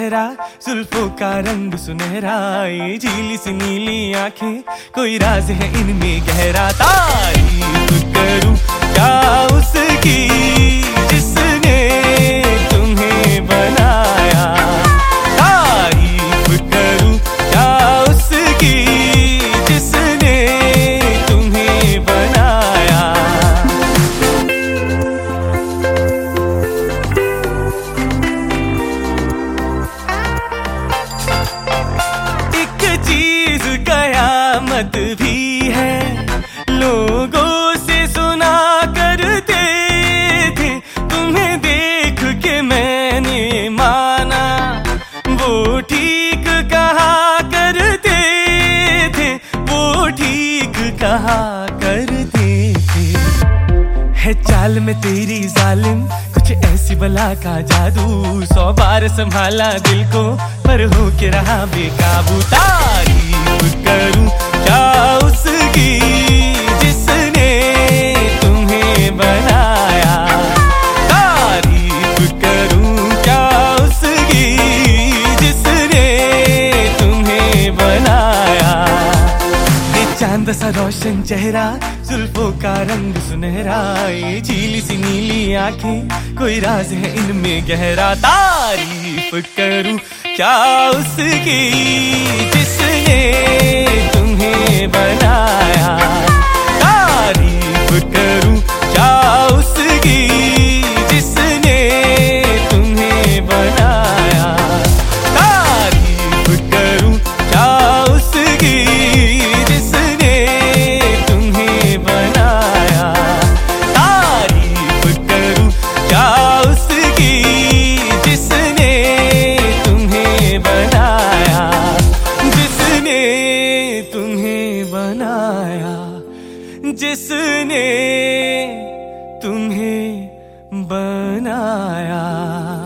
जुल्फों का रंग सुनहरा, ये झीली सी नीली आंखें, कोई राज है इनमें गहरा। तारीफ करूं क्या उसकी जिसने तुम्हें बनाया, तारीफ करूं क्या उसकी जिसने तुम्हें बनाया। चीज कयामत भी है, लोगों से सुना करते थे, तुम्हें देख के मैंने माना, वो ठीक कहा करते थे, वो ठीक कहा करते थे। है चाल में तेरी जालिम कुछ ऐसी बला का जादू, 100 बार संभाला दिल को पर हो के रहा बेकाबू। तारीफ करूं क्या उसकी जिसने तुम्हें बनाया, तारीफ करूं क्या उसकी जिसने तुम्हें बनाया। ये चांद सा रोशन चेहरा, जुल्फों का रंग सुनहरा, ये झीली सी नीली आंखें, कोई राज है इनमें गहरा। तारीफ करूं क्या उसकी जिसने तुम्हें बनाया, तारीफ करूं क्या उसकी जिसने तुम्हें बनाया, तारीफ करूं क्या उसकी जिसने तुम्हें बनाया, तारीफ करूं क्या उसकी जिसने तुम्हें बनाया, जिसने तुम्हें बनाया, जिसने तुम्हें बनाया।